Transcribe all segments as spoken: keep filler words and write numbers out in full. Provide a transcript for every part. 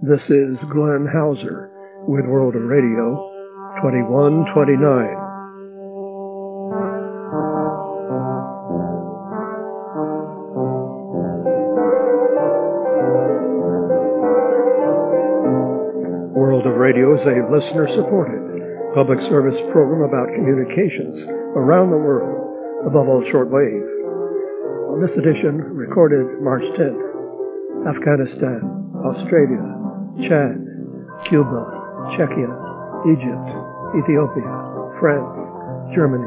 This is Glenn Hauser with World of Radio twenty-one twenty-nine. World of Radio is a listener-supported public service program about communications around the world, above all shortwave. On this edition, recorded March tenth, Afghanistan, Australia, Chad, Cuba, Czechia, Egypt, Ethiopia, France, Germany,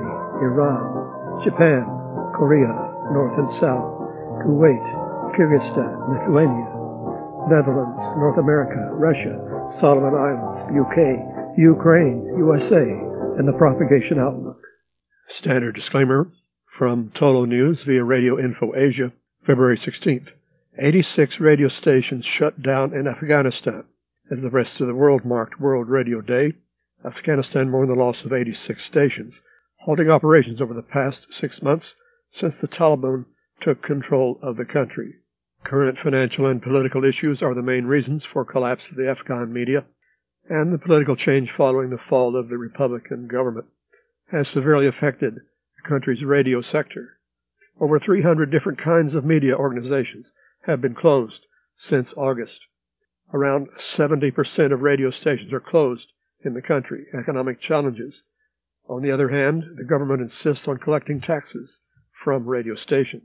Iran, Japan, Korea, North and South, Kuwait, Kyrgyzstan, Lithuania, Netherlands, North America, Russia, Solomon Islands, U K, Ukraine, U S A, and the Propagation Outlook. Standard disclaimer from Tolo News via Radio Info Asia, February sixteenth. eighty-six radio stations shut down in Afghanistan. As the rest of the world marked World Radio Day, Afghanistan mourned the loss of eighty-six stations, halting operations over the past six months since the Taliban took control of the country. Current financial and political issues are the main reasons for collapse of the Afghan media, and the political change following the fall of the Republican government has severely affected the country's radio sector. Over three hundred different kinds of media organizations have been closed since August. Around seventy percent of radio stations are closed in the country. Economic challenges. On the other hand, the government insists on collecting taxes from radio stations.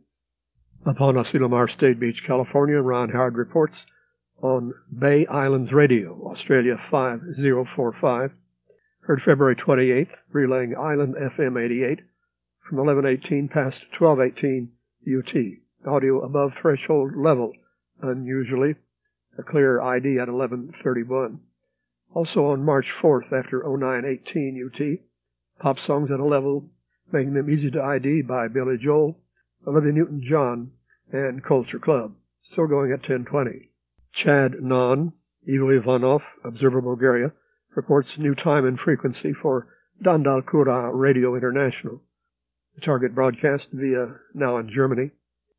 Upon Asilomar State Beach, California, Ron Howard reports on Bay Islands Radio, Australia five oh four five, heard February twenty-eighth, relaying Island F M eighty-eight from eleven eighteen past twelve eighteen U T. Audio above threshold level, unusually. A clear I D at eleven thirty-one. Also on March fourth after oh nine eighteen U T, pop songs at a level making them easy to I D by Billy Joel, Olivia Newton-John, and Culture Club. Still going at ten twenty. Chad Non, Ivo Ivanov, Observer Bulgaria, reports new time and frequency for Dandal Kura Radio International. The target broadcast via now in Germany.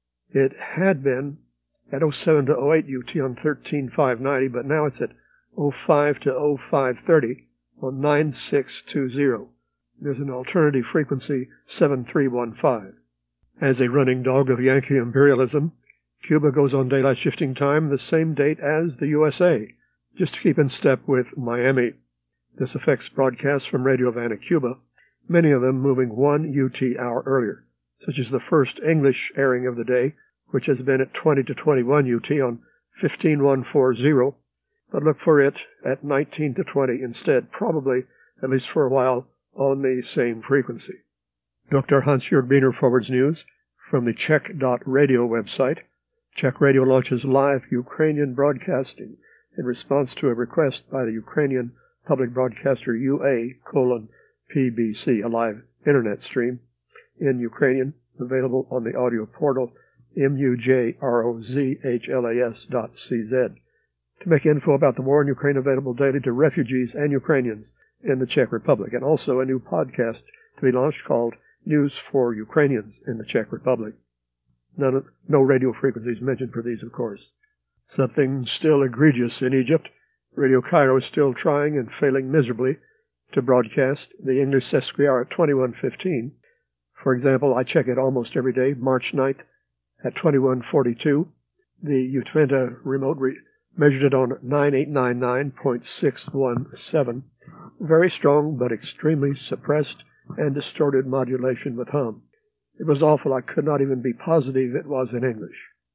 It had been at oh seven to oh eight U T on thirteen five ninety, but now it's at oh five to oh five thirty on nine six two zero. There's an alternative frequency, seven three one five. As a running dog of Yankee imperialism, Cuba goes on daylight shifting time the same date as the U S A, just to keep in step with Miami. This affects broadcasts from Radio Havana, Cuba, many of them moving one U T hour earlier, such as the first English airing of the day, which has been at twenty to twenty-one U T on fifteen one forty, but look for it at nineteen to twenty instead, probably, at least for a while, on the same frequency. Doctor Hans-Jörg Biener forwards news from the Czech dot radio website. Czech Radio launches live Ukrainian broadcasting in response to a request by the Ukrainian public broadcaster U A colon P B C, a live internet stream in Ukrainian, available on the audio portal M U J R O Z H L A S dot C Z. To make info about the war in Ukraine available daily to refugees and Ukrainians in the Czech Republic, and also a new podcast to be launched called News for Ukrainians in the Czech Republic. None of, no radio frequencies mentioned for these, of course. Something still egregious in Egypt. Radio Cairo is still trying and failing miserably to broadcast the English Sesqui hour at twenty-one fifteen. For example, I check it almost every day, March ninth, at twenty-one forty-two. The Utventa remote re- measured it on nine eight nine nine point six one seven. Very strong, but extremely suppressed and distorted modulation with hum. It was awful. I could not even be positive it was in English.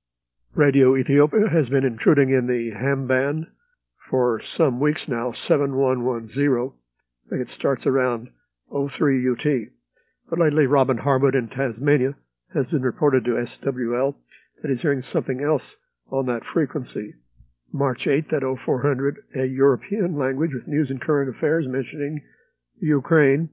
Radio Ethiopia has been intruding in the ham band for some weeks now, seven one one zero. I think it starts around oh three U T. But lately, Robin Harwood in Tasmania has been reported to S W L that he's hearing something else on that frequency. March eighth at oh four hundred, a European language with news and current affairs mentioning Ukraine.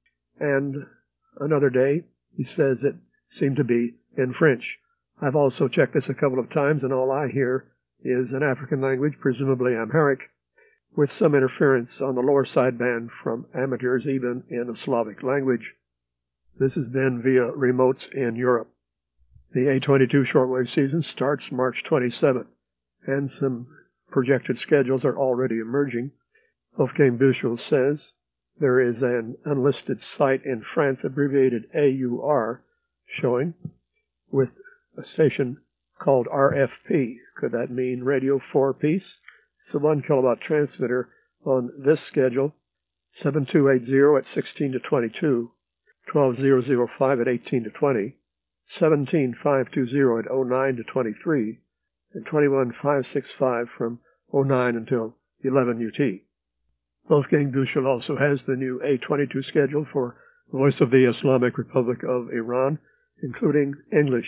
And another day, he says it seemed to be in French. I've also checked this a couple of times, and all I hear is an African language, presumably Amharic, with some interference on the lower sideband from amateurs, even in a Slavic language. This has been via remotes in Europe. The A twenty-two shortwave season starts March twenty-seventh, and some projected schedules are already emerging. Wolfgang Büchel says there is an unlisted site in France, abbreviated A U R, showing with a station called R F P. Could that mean radio four-piece? It's a one kilowatt transmitter on this schedule, seven two eight zero at sixteen to twenty-two, twelve thousand five at eighteen to twenty, seventeen five two zero at oh nine to twenty-three, and twenty-one five sixty-five from oh nine until eleven U T. Wolfgang Büchel also has the new A twenty-two schedule for Voice of the Islamic Republic of Iran, including English,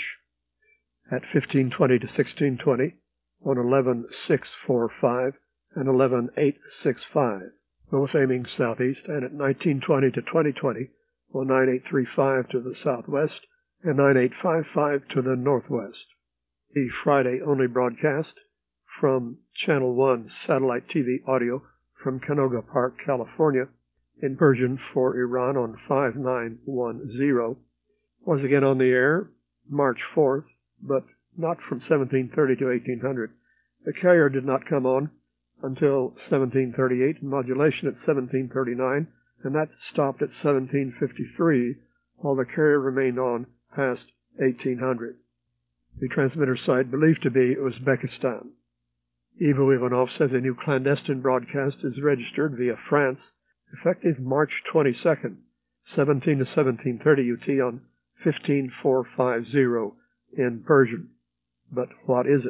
at fifteen twenty to sixteen twenty on eleven six forty-five and eleven eight sixty-five, both aiming southeast, and at nineteen twenty to twenty twenty on nine eight thirty-five to the southwest and nine eight fifty-five to the northwest. The Friday-only broadcast from Channel one Satellite T V Audio from Canoga Park, California, in Persian for Iran on five nine one zero, was again on the air March fourth, but not from seventeen thirty to eighteen hundred. The carrier did not come on until seventeen thirty-eight, modulation at seventeen thirty-nine, and that stopped at seventeen fifty-three, while the carrier remained on past eighteen hundred. The transmitter site believed to be Uzbekistan. Ivo Ivanov says a new clandestine broadcast is registered via France, effective March twenty-second, seventeen to seventeen thirty U T on fifteen four fifty in Persian. But what is it?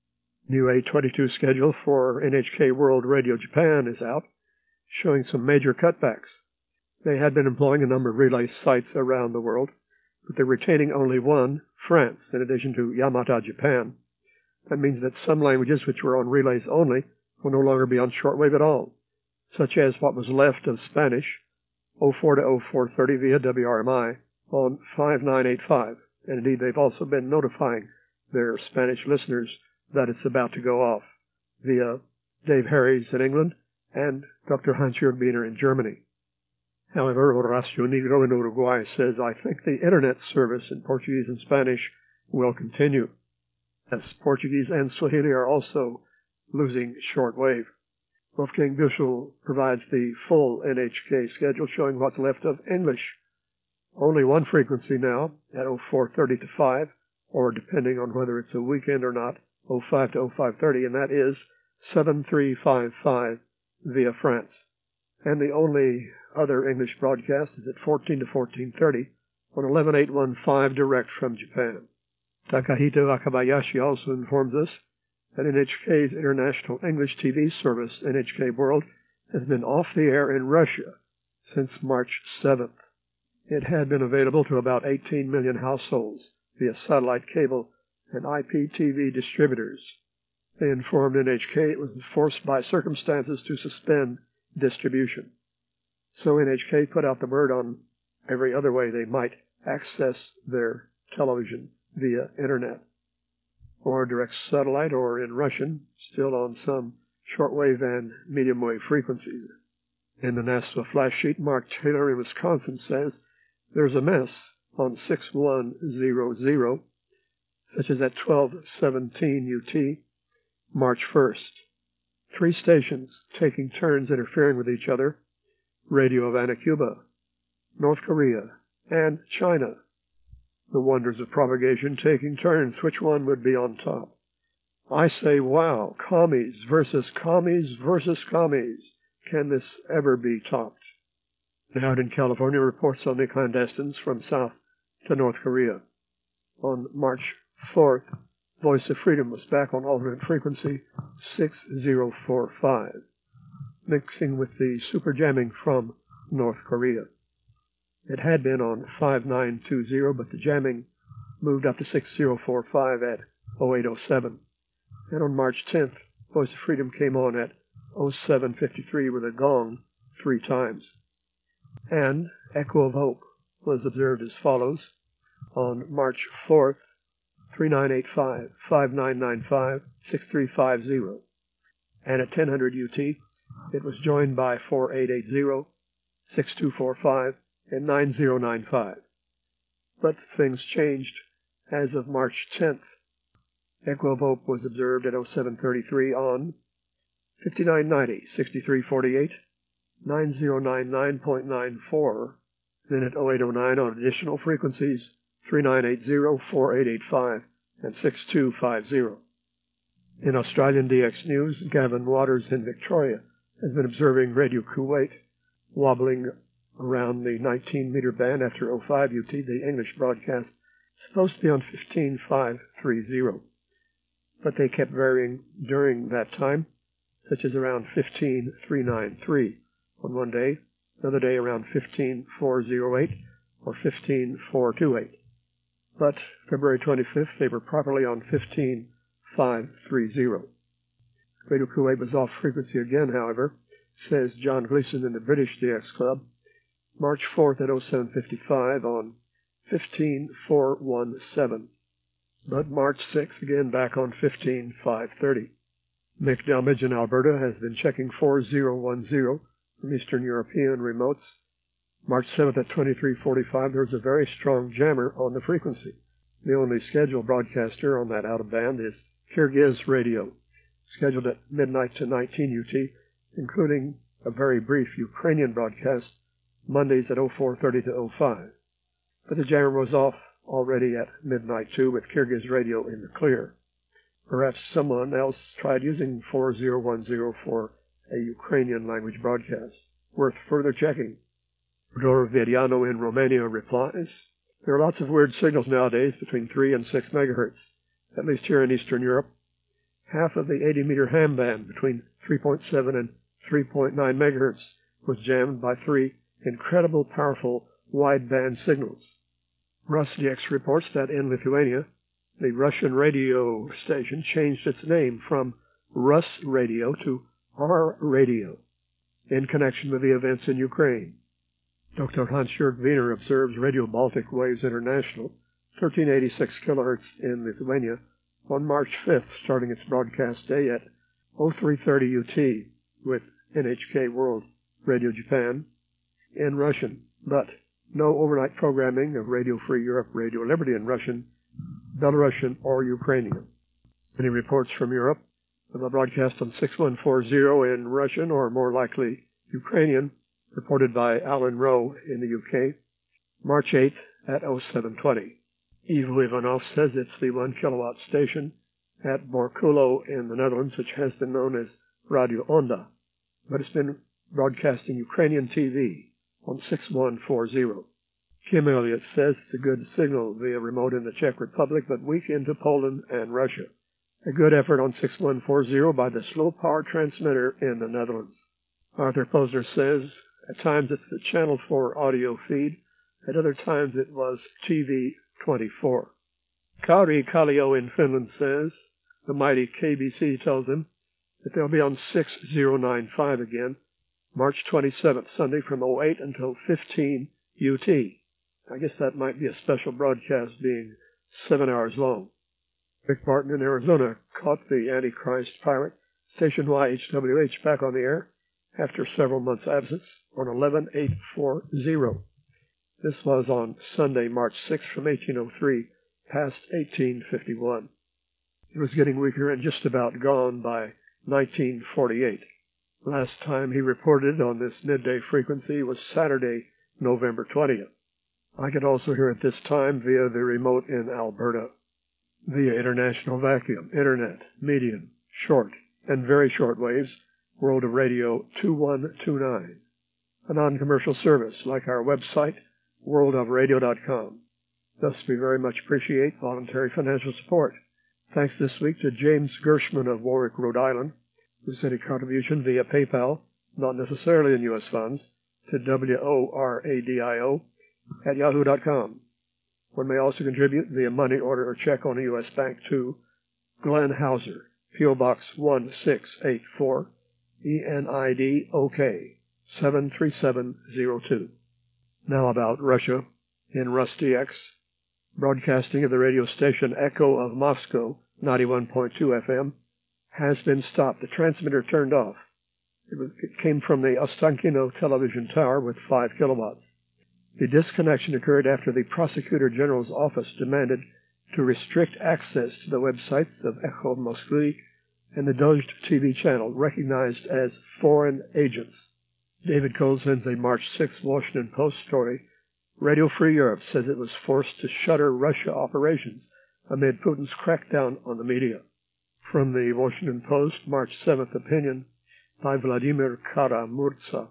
New A twenty-two schedule for N H K World Radio Japan is out, showing some major cutbacks. They had been employing a number of relay sites around the world, but they're retaining only one, France, in addition to Yamata, Japan. That means that some languages which were on relays only will no longer be on shortwave at all, such as what was left of Spanish, oh four to oh four thirty via W R M I on five nine eighty-five. And indeed, they've also been notifying their Spanish listeners that it's about to go off via Dave Harries in England and Doctor Hans-Jürg Biener in Germany. However, Horacio Negro in Uruguay says, I think the Internet service in Portuguese and Spanish will continue, as Portuguese and Swahili are also losing shortwave. Wolfgang Büchel provides the full N H K schedule showing what's left of English. Only one frequency now at oh four thirty to five, or depending on whether it's a weekend or not, oh five to oh five thirty, and that is seven three five five via France. And the only other English broadcast is at fourteen to fourteen thirty on eleven eight fifteen direct from Japan. Takahito Akabayashi also informs us that N H K's international English T V service, N H K World, has been off the air in Russia since March seventh. It had been available to about eighteen million households via satellite cable and I P T V distributors. They informed N H K it was forced by circumstances to suspend distribution. So N H K put out the word on every other way they might access their television via Internet, or direct satellite, or in Russian, still on some shortwave and medium wave frequencies. In the NASA flash sheet, Mark Taylor in Wisconsin says there's a mess on six one zero zero, such as at twelve seventeen U T, March first. Three stations taking turns interfering with each other: Radio Havana, Cuba, North Korea, and China. The wonders of propagation taking turns. Which one would be on top? I say, wow, commies versus commies versus commies. Can this ever be topped? Out in California, reports on the clandestines from South to North Korea. On March fourth, Voice of Freedom was back on alternate frequency six zero four five, mixing with the super jamming from North Korea. It had been on five nine two zero, but the jamming moved up to six zero four five at oh eight oh seven. And on March tenth, Voice of Freedom came on at oh seven fifty-three with a gong three times. And Echo of Hope was observed as follows: on March fourth, three nine eight five, five nine nine five, six three five zero. And at ten hundred U T, it was joined by four eight eight zero, six two four five, and nine zero nine five. But things changed as of March tenth. Echo of Hope was observed at oh seven thirty-three on fifty-nine ninety, sixty-three forty-eight, nine zero nine nine point nine four, then at oh eight oh nine on additional frequencies three nine eight zero, four eight eight five and six two five zero. In Australian D X News, Gavin Waters in Victoria has been observing Radio Kuwait wobbling around the nineteen meter band after oh five U T. The English broadcast is supposed to be on fifteen five thirty, but they kept varying during that time, such as around fifteen three ninety-three on one day, another day around fifteen four oh eight or fifteen four twenty-eight. But February twenty-fifth, they were properly on fifteen five thirty. Radio Kuwait was off frequency again, however, says John Gleason in the British D X Club, March fourth at oh seven fifty-five on fifteen four seventeen. But March sixth, again back on fifteen five thirty. Mick Delmage in Alberta has been checking four zero one zero from Eastern European remotes. March seventh at twenty-three forty-five, there was a very strong jammer on the frequency. The only scheduled broadcaster on that out-of-band is Kyrgyz Radio, scheduled at midnight to nineteen U T, including a very brief Ukrainian broadcast, Mondays at oh four thirty to oh five. But the jammer was off already at midnight too, with Kyrgyz Radio in the clear. Perhaps someone else tried using four zero one zero for a Ukrainian language broadcast. Worth further checking. Dor Veriano in Romania replies, there are lots of weird signals nowadays between three and six megahertz, at least here in Eastern Europe. Half of the eighty meter ham band between three point seven and three point nine megahertz was jammed by three incredible powerful wideband signals. RusDX reports that in Lithuania, the Russian radio station changed its name from Rus Radio to R Radio in connection with the events in Ukraine. Doctor Hans-Jörg Wiener observes Radio Baltic Waves International, thirteen eighty-six kilohertz in Lithuania, on March fifth, starting its broadcast day at oh three thirty U T with N H K World Radio Japan in Russian, but no overnight programming of Radio Free Europe, Radio Liberty in Russian, Belarusian, or Ukrainian. Many reports from Europe of a broadcast on six one four zero in Russian, or more likely Ukrainian, reported by Alan Rowe in the U K, March eighth at oh seven twenty. Ivo Ivanov says it's the one kilowatt station at Borculo in the Netherlands, which has been known as Radio Onda, but it's been broadcasting Ukrainian T V on six one four zero. Kim Elliott says it's a good signal via remote in the Czech Republic, but weak into Poland and Russia. A good effort on six one four zero by the slow power transmitter in the Netherlands. Arthur Posner says at times it's the Channel four audio feed, at other times it was T V twenty-four. Kauri Kallio in Finland says the mighty K B C tells him that they'll be on six zero nine five again, March twenty-seventh, Sunday from oh eight until fifteen U T. I guess that might be a special broadcast being seven hours long. Rick Barton in Arizona caught the Antichrist pirate, Station Y H W H, back on the air after several months' absence on eleven eight forty. This was on Sunday, March sixth from eighteen oh three past eighteen fifty-one. It was getting weaker and just about gone by nineteen forty-eight. Last time he reported on this midday frequency was Saturday, November twentieth. I could also hear it this time via the remote in Alberta, via international vacuum, internet, medium, short, and very short waves, World of Radio two one two nine. A non-commercial service like our website, world of radio dot com. Thus, we very much appreciate voluntary financial support. Thanks this week to James Gershman of Warwick, Rhode Island, who sent a contribution via PayPal, not necessarily in U S funds, to W O R A D I O at yahoo dot com. One may also contribute via money order or check on a U S bank to Glenn Hauser, P O Box one six eight four, E N I D O K, seven three seven zero two. Now about Russia. In RusDX, broadcasting of the radio station Echo of Moscow, ninety-one point two F M, has been stopped. The transmitter turned off. It, was, it came from the Ostankino television tower with five kilowatts. The disconnection occurred after the Prosecutor General's office demanded to restrict access to the websites of Echo Moskwy and the Dogged T V channel recognized as foreign agents. David Cole sends a March sixth Washington Post story. Radio Free Europe says it was forced to shutter Russia operations amid Putin's crackdown on the media. From the Washington Post, March seventh opinion by Vladimir Kara-Murza.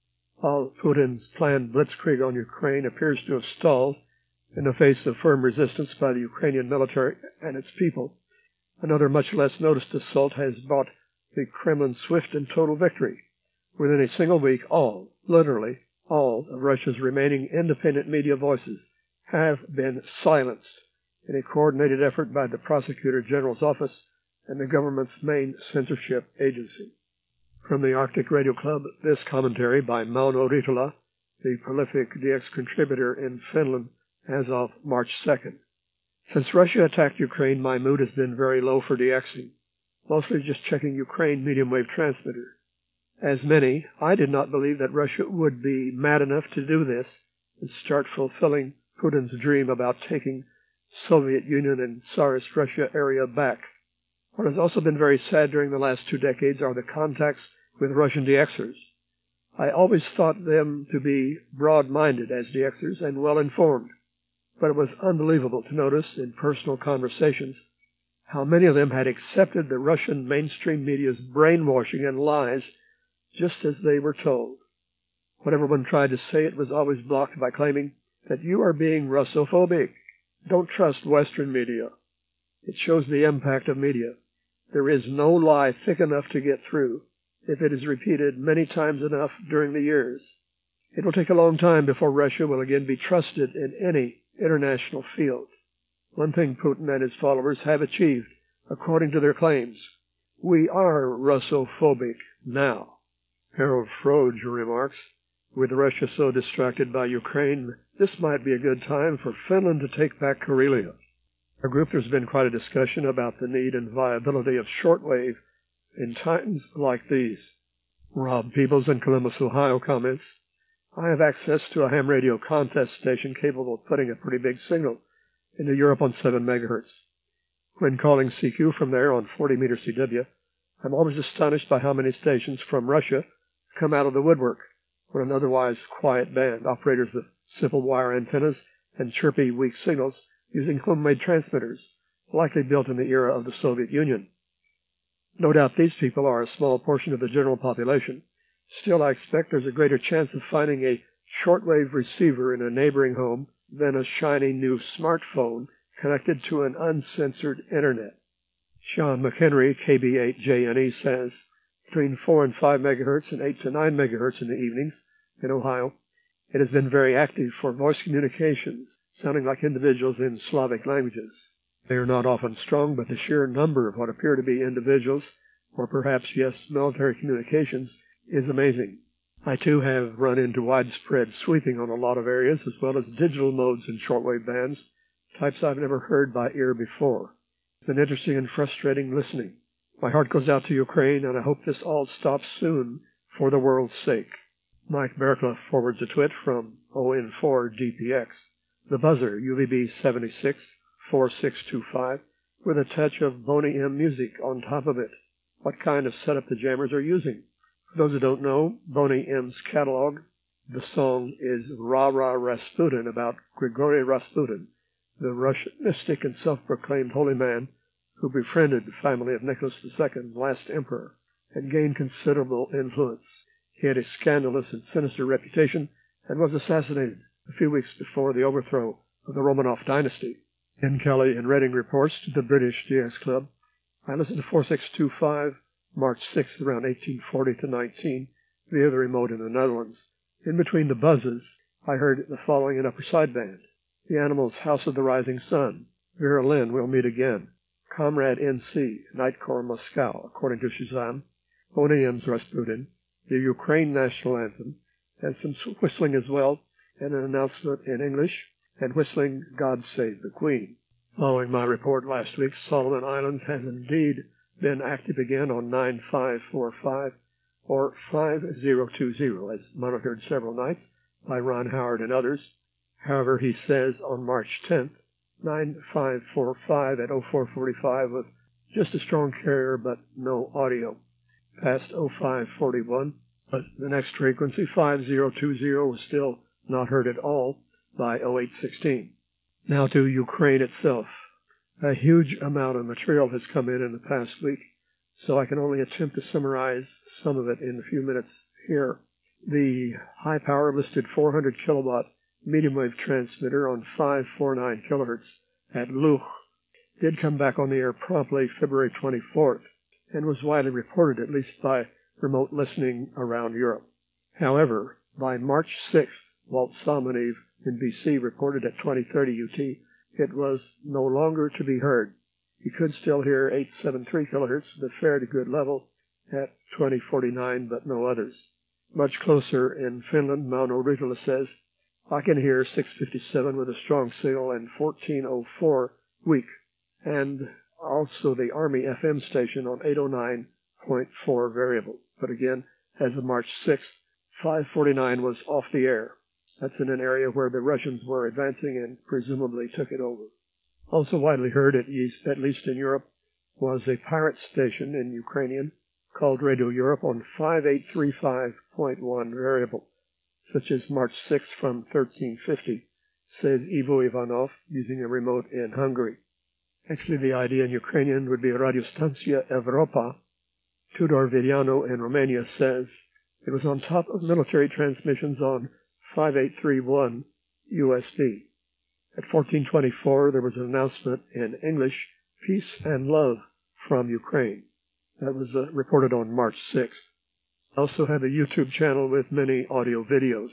While Putin's planned blitzkrieg on Ukraine appears to have stalled in the face of firm resistance by the Ukrainian military and its people, another much less noticed assault has brought the Kremlin swift and total victory. Within a single week, all, literally all, of Russia's remaining independent media voices have been silenced in a coordinated effort by the Prosecutor General's office and the government's main censorship agency. From the Arctic Radio Club, this commentary by Mauno Ritola, the prolific D X contributor in Finland as of March second. Since Russia attacked Ukraine, my mood has been very low for DXing, mostly just checking Ukraine medium wave transmitter. As many, I did not believe that Russia would be mad enough to do this and start fulfilling Putin's dream about taking Soviet Union and Tsarist Russia area back. What has also been very sad during the last two decades are the contacts with Russian DXers. I always thought them to be broad-minded as DXers and well-informed, but it was unbelievable to notice in personal conversations how many of them had accepted the Russian mainstream media's brainwashing and lies just as they were told. Whenever one tried to say it was always blocked by claiming that you are being Russophobic. Don't trust Western media. It shows the impact of media. There is no lie thick enough to get through if it is repeated many times enough during the years. It will take a long time before Russia will again be trusted in any international field. One thing Putin and his followers have achieved, according to their claims: we are Russophobic now. Harold Froge remarks, with Russia so distracted by Ukraine, this might be a good time for Finland to take back Karelia. Our group, there's been quite a discussion about the need and viability of shortwave in times like these. Rob Peebles in Columbus, Ohio comments, I have access to a ham radio contest station capable of putting a pretty big signal into Europe on seven megahertz. When calling C Q from there on forty meter C W, I'm always astonished by how many stations from Russia come out of the woodwork when an otherwise quiet band, operators with simple wire antennas and chirpy, weak signals using homemade transmitters, likely built in the era of the Soviet Union. No doubt these people are a small portion of the general population. Still, I expect there's a greater chance of finding a shortwave receiver in a neighboring home than a shiny new smartphone connected to an uncensored internet. Sean McHenry, K B eight J N E, says, between four and five megahertz and eight to nine megahertz in the evenings in Ohio, it has been very active for voice communications, sounding like individuals in Slavic languages. They are not often strong, but the sheer number of what appear to be individuals, or perhaps, yes, military communications, is amazing. I, too, have run into widespread sweeping on a lot of areas, as well as digital modes in shortwave bands, types I've never heard by ear before. It's been interesting and frustrating listening. My heart goes out to Ukraine, and I hope this all stops soon for the world's sake. Mike Berkla forwards a twit from O N four D P X. The buzzer, U V B seventy-six four six two five, with a touch of Boney M music on top of it. What kind of setup the jammers are using? For those who don't know, Boney M's catalog, the song is Ra Ra Rasputin, about Grigory Rasputin, the Russian mystic and self-proclaimed holy man who befriended the family of Nicholas the Second, last emperor, and gained considerable influence. He had a scandalous and sinister reputation and was assassinated a few weeks before the overthrow of the Romanov dynasty. Ken Kelly in Reading reports to the British D X Club, I listened to four six two five, March sixth, around eighteen forty to nineteen, via the remote in the Netherlands. In between the buzzes, I heard the following in upper sideband: The Animals' House of the Rising Sun, Vera Lynn, We'll Meet Again, Comrade N C, Night Corps Moscow, according to Shazam, Boney M's Rasputin, the Ukraine National Anthem, and some whistling as well, and an announcement in English, and whistling God Save the Queen. Following my report last week, Solomon Islands has indeed been active again on nine five four five or five zero two zero, as monitored several nights by Ron Howard and others. However, he says on March tenth, nine five four five at oh four forty-five was just a strong carrier but no audio. Past oh five forty-one, but the next frequency, five zero two zero, was still not heard at all by oh eight sixteen. Now to Ukraine itself. A huge amount of material has come in in the past week, so I can only attempt to summarize some of it in a few minutes here. The high power listed four hundred kilowatt medium wave transmitter on five forty-nine kilohertz at Luch did come back on the air promptly February twenty-fourth and was widely reported, at least by remote listening around Europe. However, by March sixth, Walt Salmoniv in B C reported at twenty thirty U T it was no longer to be heard. He could still hear eight seventy-three kilohertz, the fair to good level, at twenty forty-nine, but no others. Much closer in Finland, Mauno Ritola says, I can hear six fifty-seven with a strong signal and fourteen oh four weak, and also the Army F M station on eight oh nine point four variable. But again, as of March sixth, five forty-nine was off the air. That's in an area where the Russians were advancing and presumably took it over. Also widely heard, at least, at least in Europe, was a pirate station in Ukrainian called Radio Europe on five eight three five point one variable, such as March sixth from thirteen fifty, says Ivo Ivanov, using a remote in Hungary. Actually, the idea in Ukrainian would be Radio Stancia Evropa. Tudor Vidiano in Romania says it was on top of military transmissions on five eight three one U S D. At fourteen twenty-four, there was an announcement in English, Peace and Love from Ukraine. That was uh, reported on March sixth. Also had a YouTube channel with many audio videos.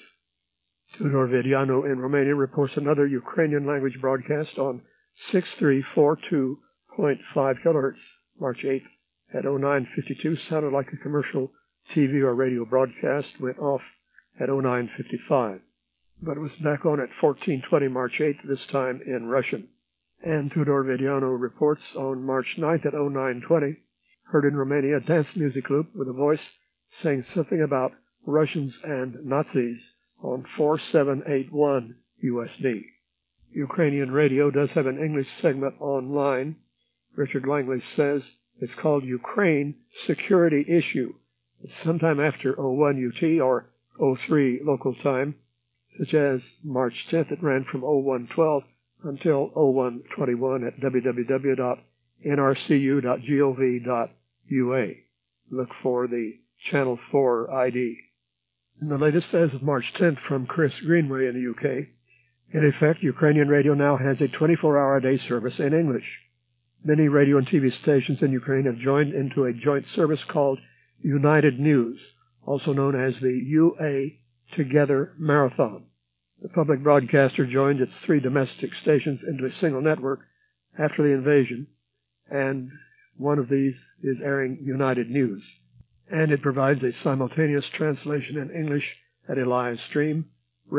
Tudor Vidiano in Romania reports another Ukrainian language broadcast on six three four two point five kilohertz, March eighth. At oh nine fifty-two, sounded like a commercial T V or radio broadcast, went off at oh nine fifty-five. But it was back on at fourteen twenty, March eighth, this time in Russian. And Tudor Vidiano reports on March ninth at oh nine twenty, heard in Romania a dance music loop with a voice saying something about Russians and Nazis on four seven eight one U S D. Ukrainian radio does have an English segment online. Richard Langley says it's called Ukraine Security Issue. It's sometime after oh one U T or oh three local time, such as March tenth. It ran from oh one twelve until oh one twenty-one at w w w dot n r c u dot gov dot u a. Look for the Channel four I D. And the latest as of March tenth from Chris Greenway in the U K. In effect, Ukrainian radio now has a twenty-four hour a day service in English. Many radio and T V stations in Ukraine have joined into a joint service called United News, also known as the U A Together Marathon. The public broadcaster joined its three domestic stations into a single network after the invasion, and one of these is airing United News. And it provides a simultaneous translation in English at a live stream,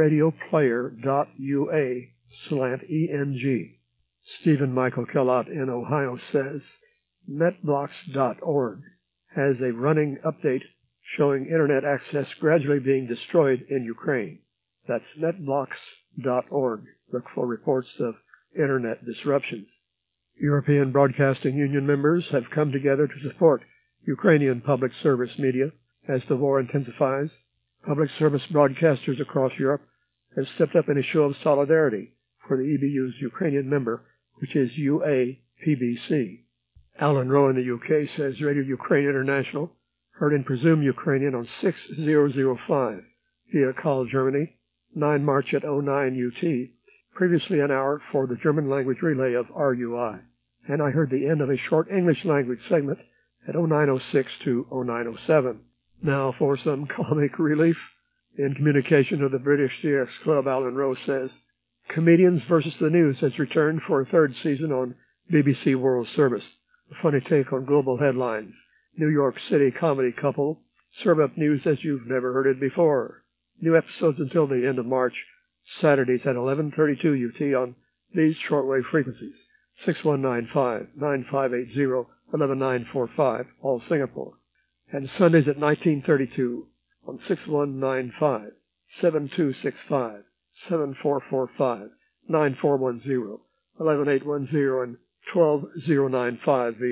radioplayer.ua slant ENG. Stephen Michael Kellott in Ohio says netblocks dot org has a running update showing Internet access gradually being destroyed in Ukraine. That's netblocks dot org. Look for reports of Internet disruptions. European Broadcasting Union members have come together to support Ukrainian public service media as the war intensifies. Public service broadcasters across Europe have stepped up in a show of solidarity for the E B U's Ukrainian member, which is U A P B C. Alan Rowe in the U K says Radio Ukraine International heard in Presume Ukrainian on six thousand five via Call Germany, nine March at oh nine U T, previously an hour for the German language relay of R U I. And I heard the end of a short English language segment at oh nine oh six to oh nine oh seven. Now for some comic relief. In communication to the British C X Club, Alan Rowe says, Comedians versus the News has returned for a third season on B B C World Service. A funny take on global headlines. New York City comedy couple serve up news as you've never heard it before. New episodes until the end of March, Saturdays at eleven thirty-two U T on these shortwave frequencies, six one nine five, nine five eight zero, one one nine four five, all Singapore. And Sundays at nineteen thirty-two on six one nine five, seven two six five, seven four four five, nine four one zero, one one eight one zero, and one two zero nine five via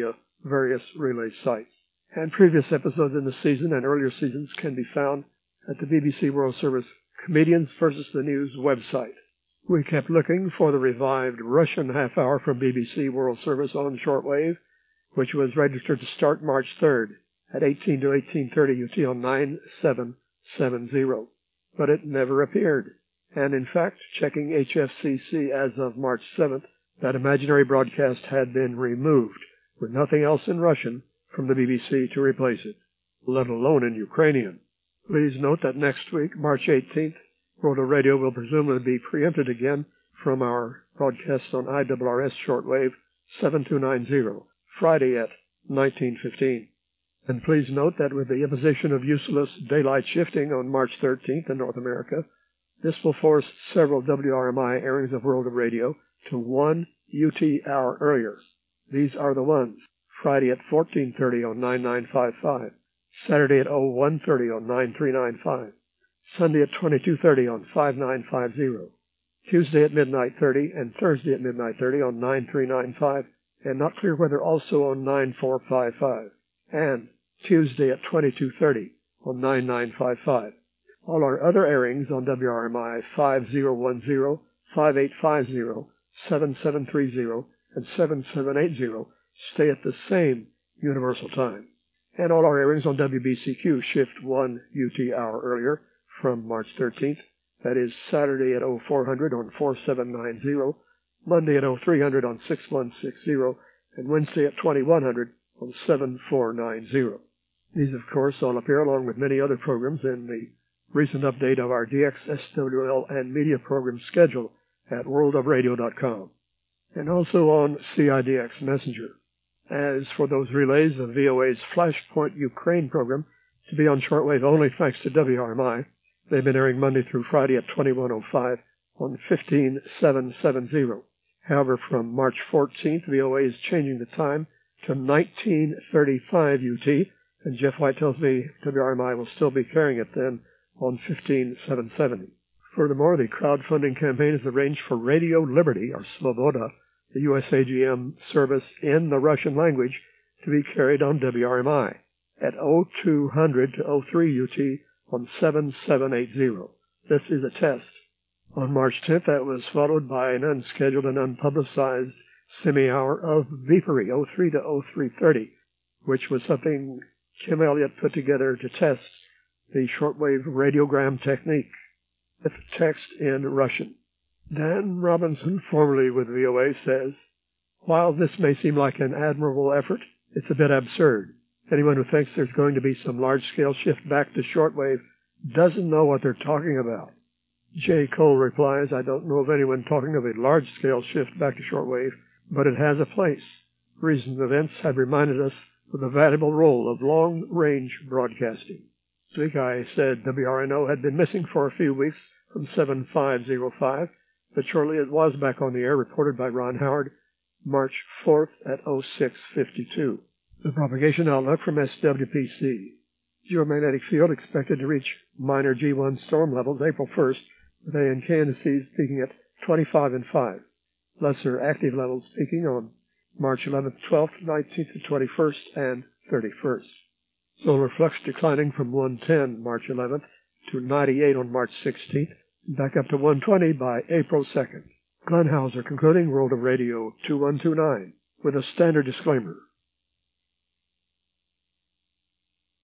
various relay sites. And previous episodes in the season and earlier seasons can be found at the B B C World Service Comedians versus the News website. We kept looking for the revived Russian half hour from B B C World Service on shortwave, which was registered to start March third at eighteen to eighteen thirty U T on nine seven seven zero. But it never appeared. And in fact, checking H F C C as of March seventh, that imaginary broadcast had been removed, with nothing else in Russian from the B B C to replace it, let alone in Ukrainian. Please note that next week, March eighteenth, World of Radio will presumably be preempted again from our broadcast on I W R S shortwave seven two nine zero, Friday at nineteen fifteen. And please note that with the imposition of useless daylight shifting on March thirteenth in North America, this will force several W R M I airings of World of Radio to one U T hour earlier. These are the ones: Friday at fourteen thirty on nine nine five five, Saturday at oh one thirty on nine three nine five, Sunday at twenty-two thirty on five nine five zero, Tuesday at midnight thirty, and Thursday at midnight thirty on nine three nine five, and not clear whether also on nine four five five, and Tuesday at twenty-two thirty on nine nine five five. All our other airings on W R M I five zero one zero, five eight five zero, seven seven three zero, and seven seven eight zero stay at the same universal time. And all our airings on W B C Q shift one U T hour earlier from March thirteenth. That is Saturday at oh four hundred on four seven nine zero, Monday at oh three hundred on six one six zero, and Wednesday at twenty-one hundred on seven four nine zero. These, of course, all appear along with many other programs in the recent update of our D X, S W L, and media program schedule at world of radio dot com, and also on C I D X Messenger. As for those relays of V O A's Flashpoint Ukraine program, to be on shortwave only thanks to W R M I, they've been airing Monday through Friday at twenty-one oh five on fifteen seven seventy. However, from March fourteenth, V O A is changing the time to nineteen thirty-five U T, and Jeff White tells me W R M I will still be carrying it then on fifteen seven seventy. Furthermore, the crowdfunding campaign is arranged for Radio Liberty, or Svoboda, the U S A G M service in the Russian language, to be carried on W R M I at oh two hundred to oh three U T on seven seven eight zero. This is a test. On March tenth, that was followed by an unscheduled and unpublicized semi-hour of Beepery, oh three to oh three thirty, which was something Kim Elliott put together to test the shortwave radiogram technique with text in Russian. Dan Robinson, formerly with V O A, says, "While this may seem like an admirable effort, it's a bit absurd. Anyone who thinks there's going to be some large-scale shift back to shortwave doesn't know what they're talking about." J. Cole replies, "I don't know of anyone talking of a large-scale shift back to shortwave, but it has a place. Recent events have reminded us of the valuable role of long-range broadcasting." This week I said W R N O had been missing for a few weeks from seven five oh five, but shortly it was back on the air, reported by Ron Howard, March fourth at oh six fifty-two. The propagation outlook from S W P C. Geomagnetic field expected to reach minor G one storm levels April first, with A and K indices peaking at twenty-five and five. Lesser active levels peaking on March eleventh, twelfth, nineteenth, and twenty-first, and thirty-first. Solar flux declining from one ten March eleventh to ninety-eight on March sixteenth, back up to one twenty by April second. Glenn Hauser concluding World of Radio two one two nine with a standard disclaimer.